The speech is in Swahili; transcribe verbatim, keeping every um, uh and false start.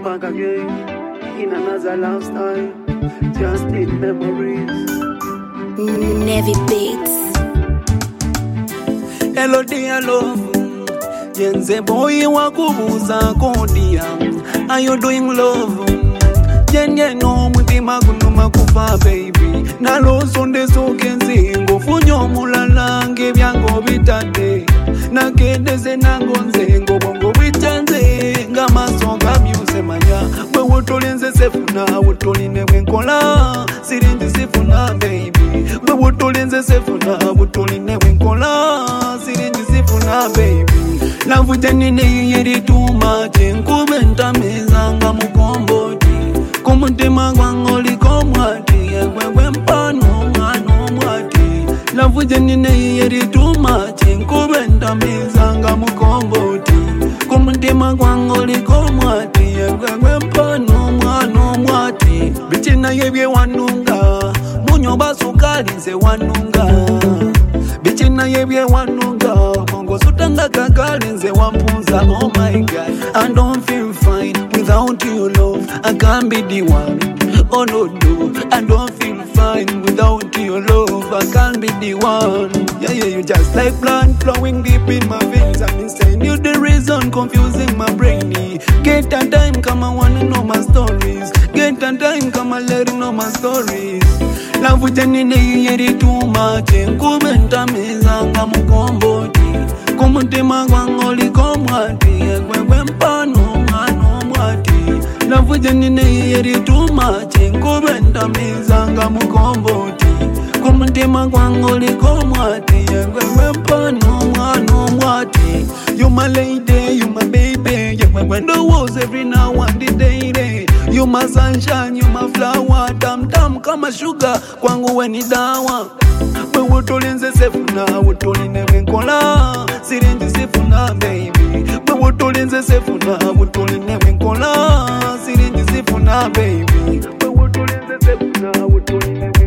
back again in another lifestyle, just in memories. Navy Beats. Hello dear love, Jenze boy wakubuza kodia. Are you doing love? Jenye no mutima kunuma kufa baby. Nalo sonde so kenzi ngofunyo mulalange byango bitade. Nakedeze nangonze ngobongo bitanze ngama songa myuse manya. Bwe wotolenze sefuna wotoline wenkola sirinji sifuna baby. Bwe wotolenze sefuna wotoline wenkola sirinji sifuna baby. Lavu janine yeri tuma jenkube ntamezanga mukomboti. Kumutima gwangoli komwati yegwe mpano mano mwati. Lavu janine yeri tuma jenkube ntamezanga mukomboti. Kumutima gwangoli komwati yegwe mpano mano mwati. Bichina yebye wanunga munyoba sukali nze wanunga. Bichina yebye wanunga mongo sutanga kakali nze wampunza. Oh my God, I don't feel fine without you love. I can't be the one. Oh no no, I don't feel fine without your love. I can't be the one. Yeah yeah, you just like blood flowing deep in my veins. I'm insane, you the reason confusing my brainy. Get a time come I wanna know my stories. Get a time come I let you know my stories. Love with any yeri too much. Nkube ntamezanga mukomboti. Kumutima gwangoli komwati yegwe mpano mano mwati. Love with any yeri too much. Nkube ntamezanga mukomboti. Kumutima gwangoli komwati yegwe mpano mano mwati. You my lady, you my baby. Yegwe the walls every now and the day. You my sunshine, you my flower. Tam tam kama sugar kwangu we ni dawa. We wotolenze sefuna wotoline wenkola sirinji sifuna baby. We wotolenze sefuna wotoline wenkola sirinji sifuna baby. We wotolenze sefuna wotoline